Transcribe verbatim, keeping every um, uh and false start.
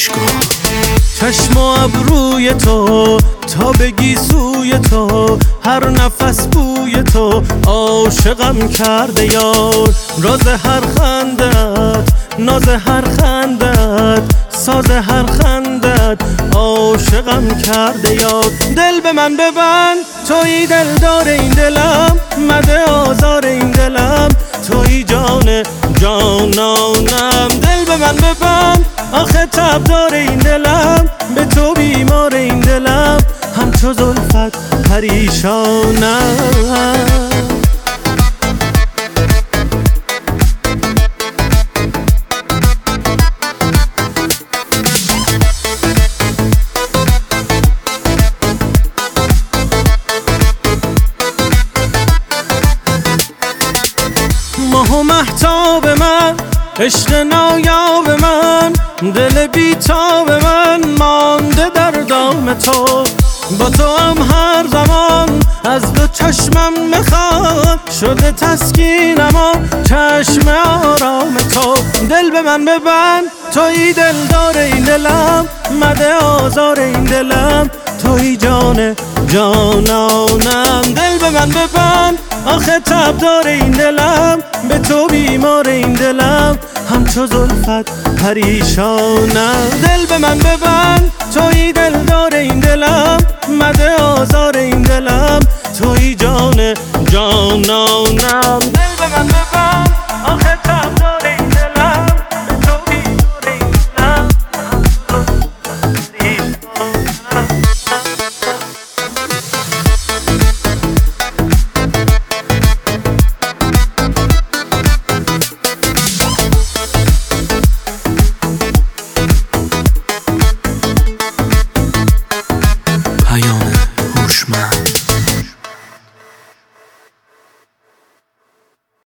گوش کن. چشم و ابروی تو تا بگی سوی تو، هر نفس بوی تو عاشقم کرده یار. راز هر خندت، ناز هر خندت، ساز هر خندت عاشقم کرده یار. دل به من ببند تویی دلدار این دلم، مده آزار این دلم تویی جان جانانم. دل به من ببند آخه تب دار این دلم، به تو بیمار این دلم همچو زلفت پریشانم. ماه و مهتاب من، عشق نایاب من، دل بیتاب من مانده در دام تو. با تو هم هر زمان از دو چشمم میخواد، شده تسکینم و چشم آرام تو. دل به من ببند تویی دلدار این دلم، مده آزار این دلم تویی جان جانانم. دل به من ببند آخه تب دار این دلم، به تو بیمار این دلم همچو زلفت پریشانم. دل به من ببند تویی دلدار این دلم، مده آزار این دلم